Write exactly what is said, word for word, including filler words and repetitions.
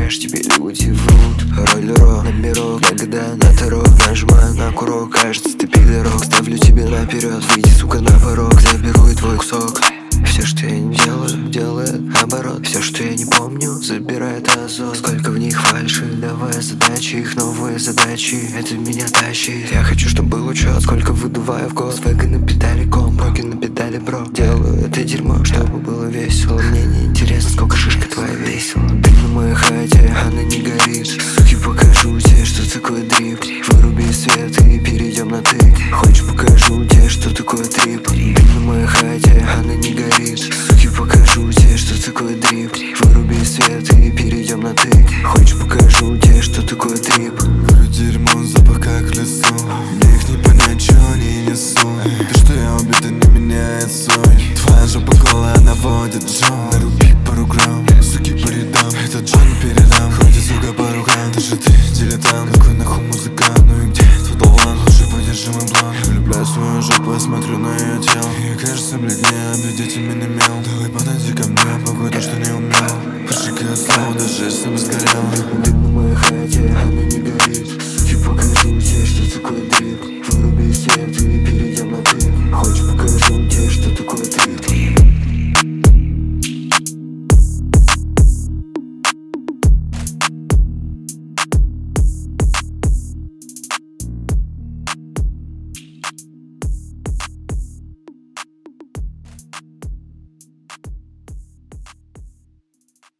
знаешь, тебе люди врут. Роллеро, номерок, ягода на таро. Нажимаю на курок, кажется, ты пидорок. Ставлю тебе наперед, выйди, сука, на порог. Заберу и твой кусок. Все, что я не делаю, делает оборот. Все, что я не помню, забирает азот. Сколько в них фальши, давай задачи, их новые задачи, это меня тащит. Я хочу, чтобы был учет, сколько выдуваю в год. Вега на педали ком, проги на педали бро. Делаю это дерьмо, чтобы было весело. Мне не интересно, сколько шишка твоя весила. Ты на моей хате, она не горит. Суки, покажу тебе, что такое дрип. Выруби свет и перейдем на ты. Хочешь, покажу тебе, что такое трип. Ты на моей хате, она не горит. Суки, покажу тебе, что такое дрип. Выруби свет и перейдем на ты. Хочешь, покажу тебе, что такое трип. Курю дерьмо, запах как в лесу. Мне их не понять, чё они несут. То, что я убитый, не меняет суть. Твоя жопа голая наводит Джо. Наруби пару грамм, суки по рядам. Этот Джо не передам. Ходит, сука, по рукам. Даже ты дилетант. Какой нахуй музыкант? Ну и где твой болван? Лучше подержи мой бланк. Влюбляю свою жопу, я смотрю на ее тело. И кажется, бледнее, обидеть ими не мел. Давай подойди ко мне, погоди то, что не умел. Пошикай слово, даже если бы сгорел. Ты на моей хате, она не горит. Суки, покажу тебе, что такое дрип. Выруби